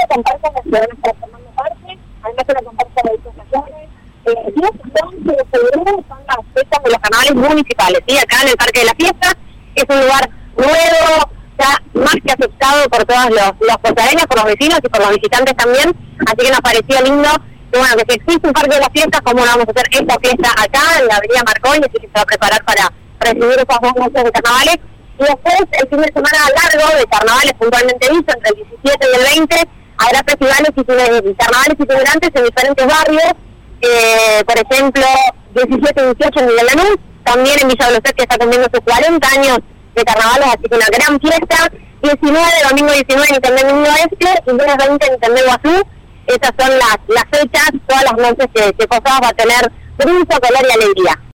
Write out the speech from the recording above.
comparsa que se van a estar formando parte, además de la comparsa de disociaciones. 10 11 de febrero son las fechas de los carnavales municipales, ¿sí? Acá en el Parque de la Fiesta, es un lugar nuevo, ya más que aceptado por todos los posadeños, por los vecinos y por los visitantes también, así que nos pareció lindo que bueno, que si existe un Parque de las Fiestas, ¿cómo no vamos a hacer esta fiesta acá en la avenida Marconi? Así que se va a preparar para recibir esas 2 noches de carnavales. Y después, el fin de semana largo de carnavales puntualmente dicho, entre el 17 y el 20, habrá festivales y carnavales itinerantes en diferentes barrios, por ejemplo, 17 y 18 en Miguel Lanús, también en Villa Dolores, que está cumpliendo sus 40 años de carnavales, así que una gran fiesta. 19, domingo 19 en Internet Niño Este, y lunes 20 en Internet Guazú. Esas son las fechas, todas las noches que Posadas va a tener brillo, color y alegría.